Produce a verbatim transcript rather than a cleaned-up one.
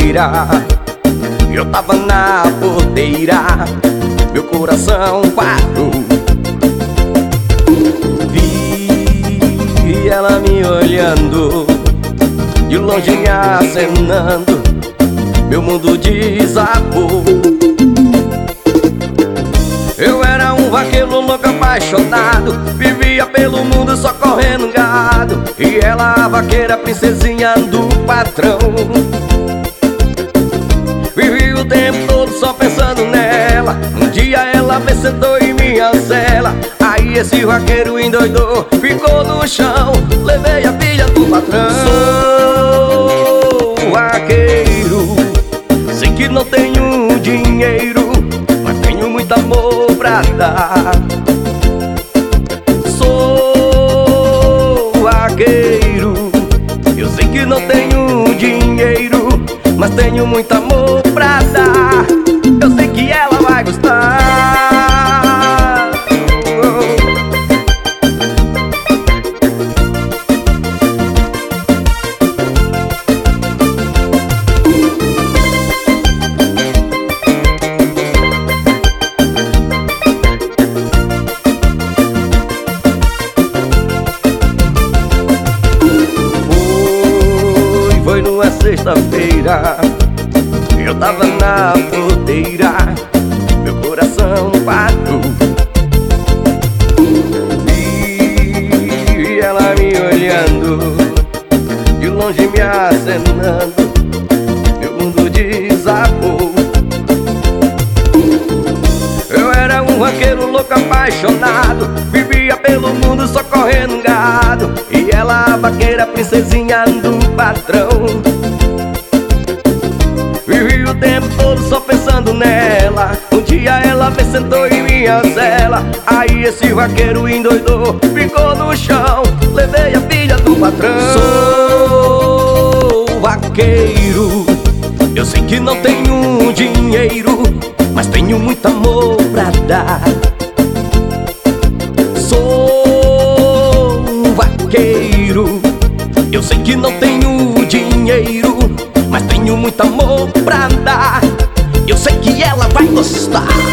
sexta-feira, eu tava na porteira, meu coração parou. Vi ela me olhando, de longe me acenando, meu mundo desabou. Eu era um vaqueiro louco apaixonado, vivia pelo mundo só correndo gado, e ela a vaqueira princesinha do patrão. Vivi o tempo todo só pensando nela, um dia ela me sentou em minha cela, aí esse vaqueiro endoidou, ficou no chão, levei a filha do patrão. Sou vaqueiro, sei que não tenho dinheiro, mas tenho muito amor pra dar. Sou vaqueiro, eu sei que não tenho dinheiro, mas tenho muito amor pra dar. Eu sei que ela vai gostar. Foi, foi numa sexta-feira, eu tava na porteira, meu coração parou. Vi ela me olhando, de longe me acenando, meu mundo desabou. Eu era um vaqueiro louco apaixonado, vivia pelo mundo só correndo gado, e ela a vaqueira princesinha do patrão. Vivi o tempo todo só pensando nela, um dia ela me sentou em minha cela, aí esse vaqueiro endoidou, ficou no chão, levei a filha do patrão. Sou vaqueiro, eu sei que não tenho dinheiro, mas tenho muito amor pra dar. Sou vaqueiro, eu sei que não tenho dinheiro, mas tenho muito amor pra dar. Eu sei que ela vai gostar.